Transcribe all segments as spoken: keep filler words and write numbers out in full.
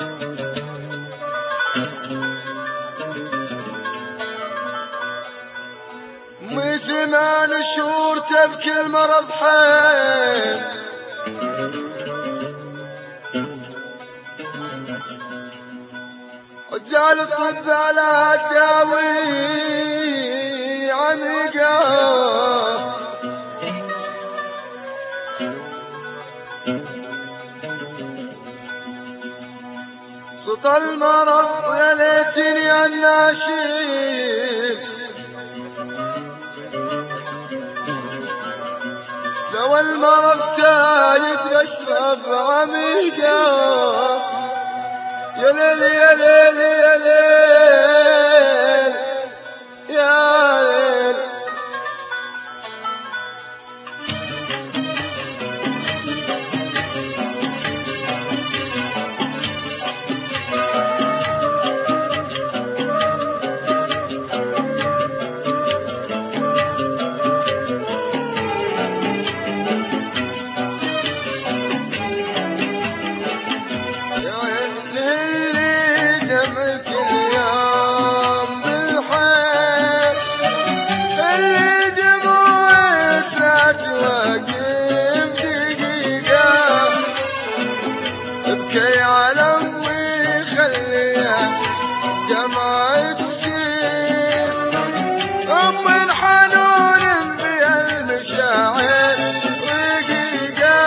أمي ثمان شهور تبكي المرض حين، رجال الطب على الداوي عميقة، صوت المرض يا ليتني الناشيد، لو المرض زايد يشرب عميقة. يا ليل يا ليل يا ليل يا ليل، ابكي على امي خليها دمعة تسيل، ام الحنون بها المشاعر رقيقة.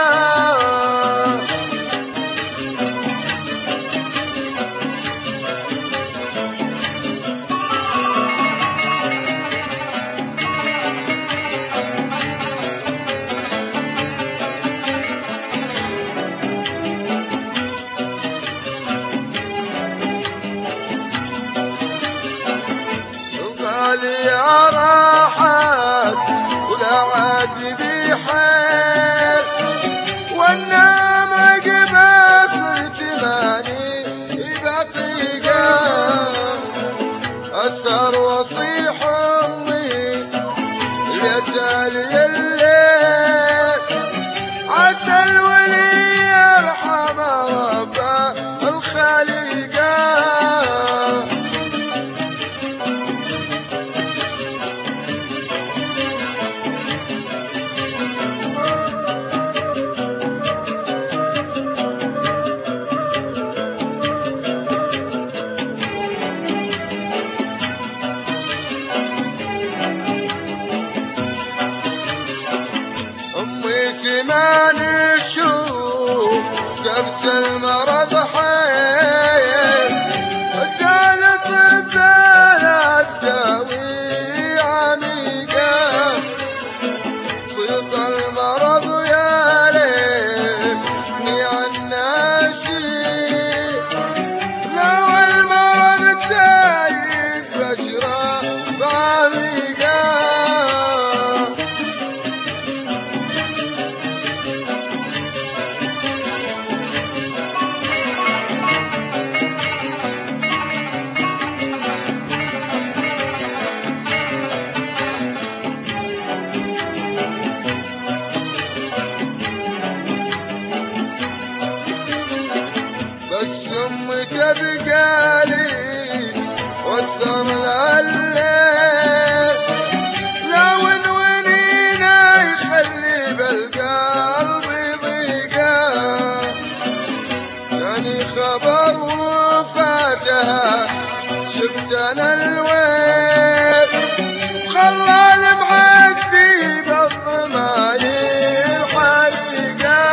يا راحت ولا عاد بحير، والنام قبل صرت ماني دقيقة، أسهر وأصيح أمي يا تالي الليل، عسى الولي يرحم ربه الخالقة. ثمان شهور جبت المرض حين، وزالت الدار الداوي عميقة، صيت المرض يا ليتني الناشيد، لو المرض زايد بشرب عميقة. بس امي تبقالي وسر لها الليل، لو انونينا يخلي بالقلب ضيقة، جاني خبر وفاتها شفت انا الويل، خلى المعزي بالضمايل حريقة.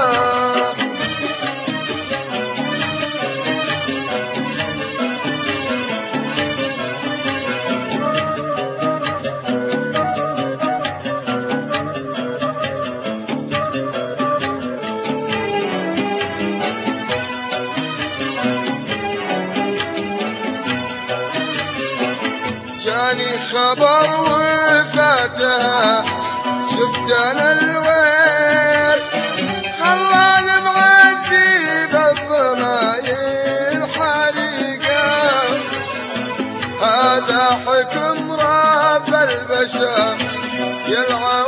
جاني خبر وفاتها شفت انا الويل، خلى المعزي بالضمايل حريقة، هذا حكم رب البشر يلعن